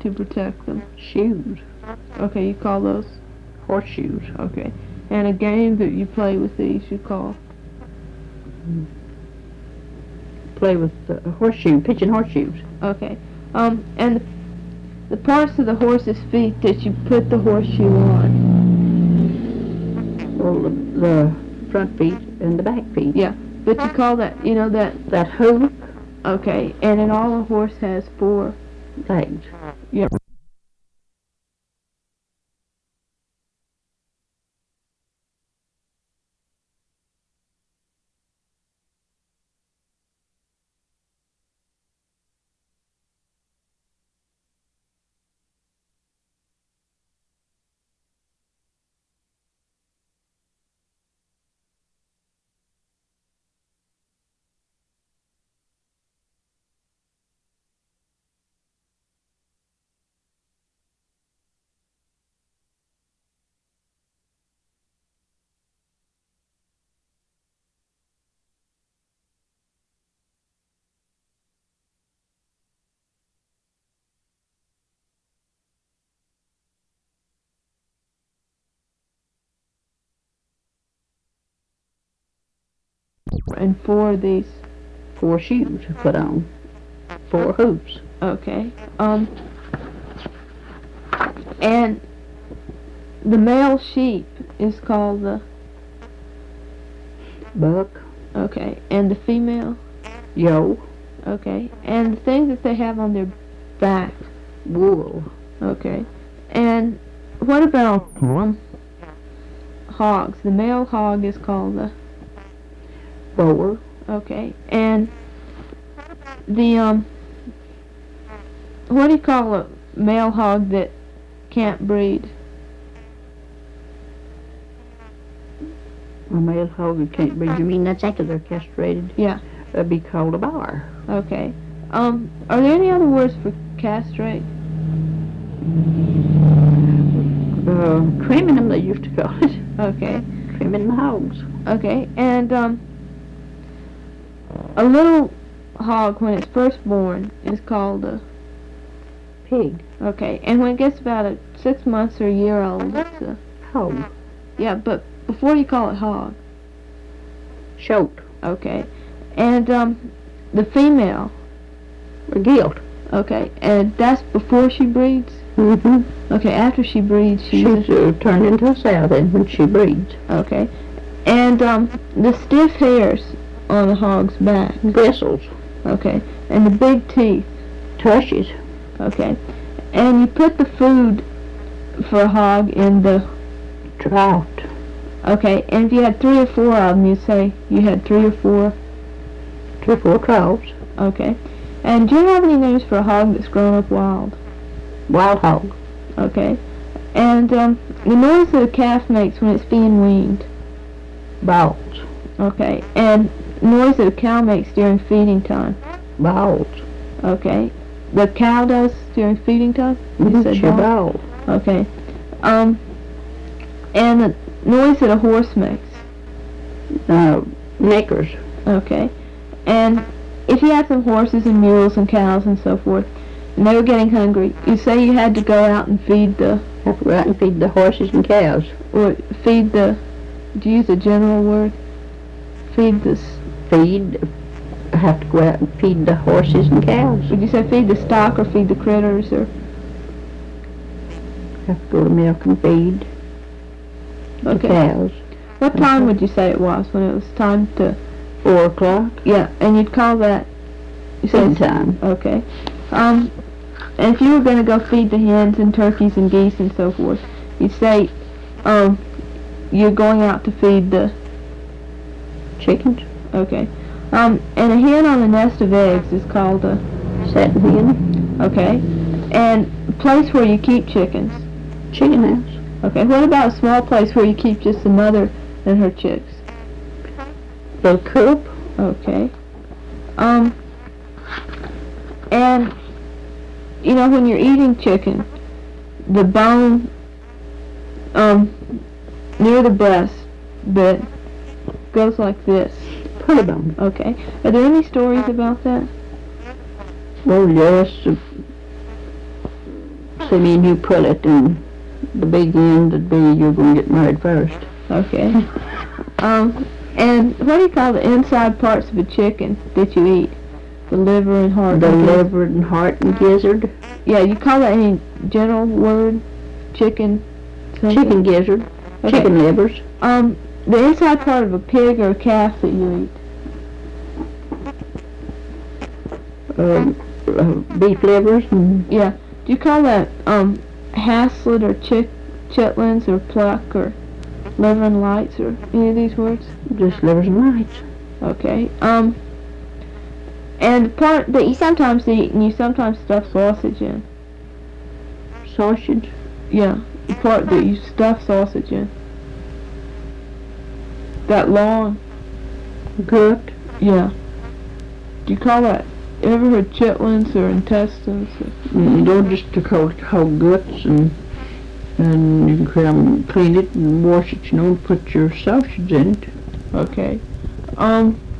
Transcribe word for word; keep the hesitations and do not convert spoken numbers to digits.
to protect them? Shoes. Okay, you call those? Horseshoes. Okay. And a game that you play with these you call? Play with the horseshoe, pitching horseshoes. Okay. Um, and the, the parts of the horse's feet that you put the horseshoe on? Well, the, the front feet and the back feet. Yeah, but you call that, you know, that... That hoof. Okay, and in all a horse has four... legs. Yep. And four of these. Four shoes to put on. Four hoops. Okay. Um. And the male sheep is called the... Buck. Okay. And the female? Yo. Okay. And the things that they have on their back? Wool. Okay. And what about um, hogs? The male hog is called the... Bower. Okay. And the, um... what do you call a male hog that can't breed? A male hog that can't breed. You mean that's after they're castrated? Yeah. That'd be called a bar. Okay. Um, are there any other words for castrate? Uh, trimming them, they used to call it. Okay. Trimming the hogs. Okay. And, um, a little hog, when it's first born, is called a... Pig. Okay. And when it gets about a six months or a year old, it's a... Hog. Yeah, but before you call it hog. Shoat. Okay. And, um, the female... A gilt. Okay. And that's before she breeds? Mm-hmm. Okay, after she breeds, she's... She's uh, turned into a sow then when she breeds. Okay. And, um, the stiff hairs on the hog's back. Bristles. Okay. And the big teeth. Tushes. Okay. And you put the food for a hog in the... Trout. Okay. And if you had three or four of them, you'd say you had three or four... Three or four troughs. Okay. And do you have any names for a hog that's grown up wild? Wild hog. Okay. And, um, the noise that a calf makes when it's being weaned. Balls. Okay. And noise that a cow makes during feeding time. Balls. Okay. The cow does during feeding time? You Mm-hmm. said She ball? balls. Okay. Um, and the noise that a horse makes. Uh, knickers. Okay. And if you had some horses and mules and cows and so forth, and they were getting hungry, you say you had to go out and feed the... Have to go out and feed the horses and cows. Or feed the... Do you use a general word? Feed the... Feed. Have to go out and feed the horses and cows. Would you say feed the stock or feed the critters or... Have to go to milk and feed the Okay. cows. What time would you say it was when it was time to... Four o'clock. Yeah, and you'd call that... You say Feed time. Okay. Um, and if you were going to go feed the hens and turkeys and geese and so forth, you'd say, um, you're going out to feed the... Chickens. Okay. Um, and a hen on a nest of eggs is called a... Setting hen. Okay. And a place where you keep chickens. Chicken house. Okay. What about a small place where you keep just the mother and her chicks? Little coop. Okay. Um, and, you know, when you're eating chicken, the bone, um, near the breast bit goes like this. Put it on. Okay. Are there any stories about that? Well, yes. uh, So me and you pull it, and the big end would be you're going to get married first. Okay. Um, and what do you call the inside parts of a chicken that you eat? The liver and heart. The and liver and heart and gizzard. Yeah, you call that any general word? Chicken? Something? Chicken gizzard. Okay. Chicken livers. Um, the inside part of a pig or a calf that you eat. Uh, uh, beef livers and Yeah. Do you call that um haslet or chick chitlins or pluck or liver and lights or any of these words? just livers and lights. Okay. Um. And the part that you sometimes eat and you sometimes stuff sausage in. Sausage. Yeah. The part that you stuff sausage in. That long. Gut. Yeah. Do you call that? You ever heard chitlins or intestines? Or, Mm, they're just to call it whole guts, and and you can come clean it and wash it, you know, and put your sausage in it. okay. Um.